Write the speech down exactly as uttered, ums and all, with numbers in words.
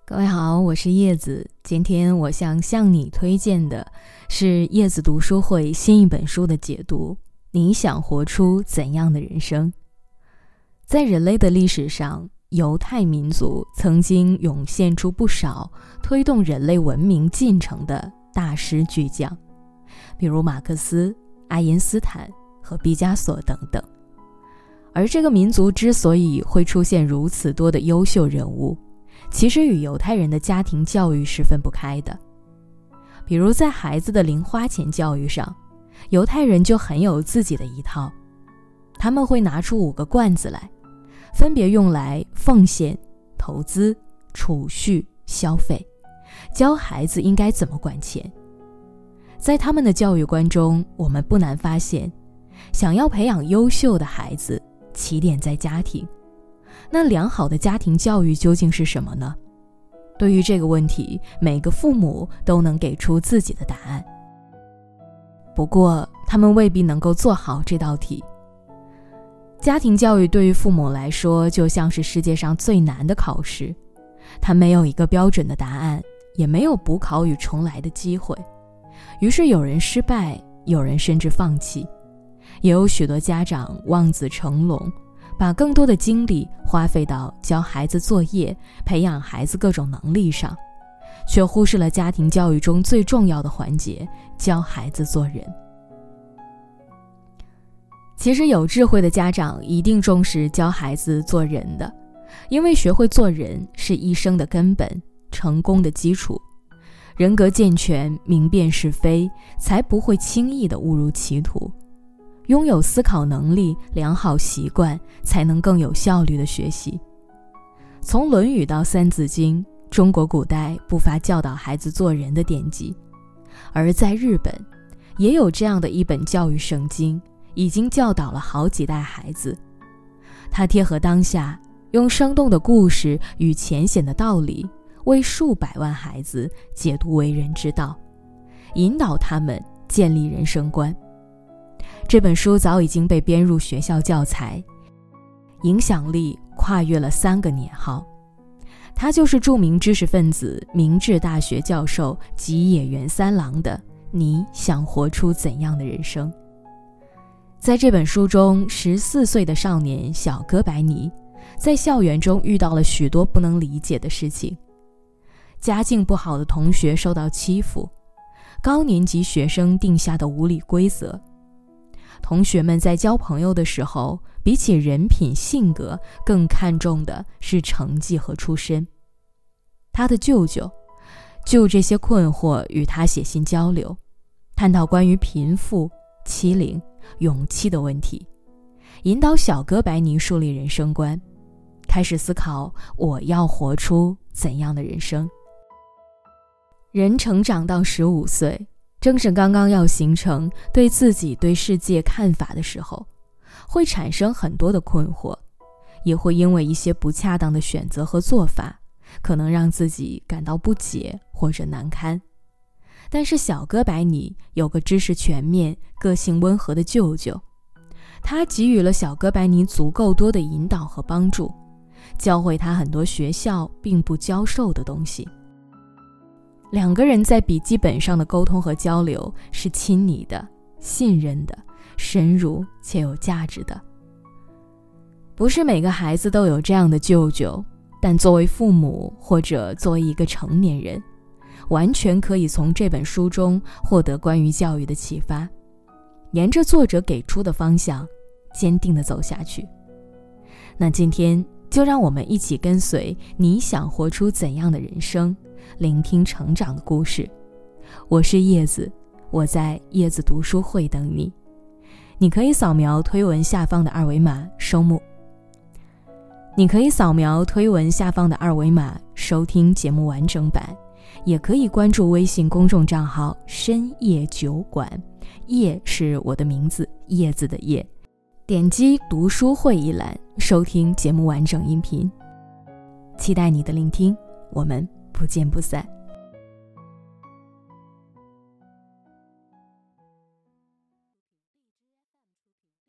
各位好，我是叶子。今天我想向你推荐的是叶子读书会新一本书的解读。你想活出怎样的人生？在人类的历史上，犹太民族曾经涌现出不少推动人类文明进程的大师巨匠，比如马克思、爱因斯坦和毕加索等等。而这个民族之所以会出现如此多的优秀人物，其实与犹太人的家庭教育是分不开的。比如在孩子的零花钱教育上，犹太人就很有自己的一套。他们会拿出五个罐子来，分别用来奉献、投资、储蓄、消费，教孩子应该怎么管钱。在他们的教育观中，我们不难发现，想要培养优秀的孩子，起点在家庭。那良好的家庭教育究竟是什么呢？对于这个问题，每个父母都能给出自己的答案。不过，他们未必能够做好这道题。家庭教育对于父母来说，就像是世界上最难的考试，它没有一个标准的答案，也没有补考与重来的机会。于是有人失败，有人甚至放弃，也有许多家长望子成龙，把更多的精力花费到教孩子作业、培养孩子各种能力上，却忽视了家庭教育中最重要的环节，教孩子做人。其实有智慧的家长一定重视教孩子做人的，因为学会做人是一生的根本，成功的基础。人格健全，明辨是非，才不会轻易地误入歧途。拥有思考能力、良好习惯，才能更有效率地学习。从《论语》到《三字经》，中国古代不乏教导孩子做人的典籍。而在日本，也有这样的一本教育圣经，已经教导了好几代孩子。它贴合当下，用生动的故事与浅显的道理，为数百万孩子解读为人之道，引导他们建立人生观。这本书早已经被编入学校教材，影响力跨越了三个年号。他就是著名知识分子、明治大学教授吉野源三郎的《你想活出怎样的人生》。在这本书中，十四岁的少年小哥白尼在校园中遇到了许多不能理解的事情。家境不好的同学受到欺负，高年级学生定下的无理规则，同学们在交朋友的时候，比起人品性格，更看重的是成绩和出身。他的舅舅就这些困惑与他写信交流，探讨关于贫富、欺凌、勇气的问题，引导小哥白尼树立人生观，开始思考我要活出怎样的人生。人成长到十五岁，正是刚刚要形成对自己对世界看法的时候，会产生很多的困惑，也会因为一些不恰当的选择和做法，可能让自己感到不解或者难堪。但是小哥白尼有个知识全面、个性温和的舅舅，他给予了小哥白尼足够多的引导和帮助，教会他很多学校并不教授的东西。两个人在笔记本上的沟通和交流是亲昵的、信任的、深入且有价值的。不是每个孩子都有这样的舅舅，但作为父母或者作为一个成年人，完全可以从这本书中获得关于教育的启发，沿着作者给出的方向，坚定地走下去。那今天就让我们一起跟随你想活出怎样的人生，聆听成长的故事。我是叶子，我在叶子读书会等你。你可以扫描推文下方的二维码收目。你可以扫描推文下方的二维码收听节目完整版，也可以关注微信公众账号深夜酒馆，叶是我的名字，叶子的叶，点击读书会一栏收听节目完整音频。期待你的聆听，我们不见不散。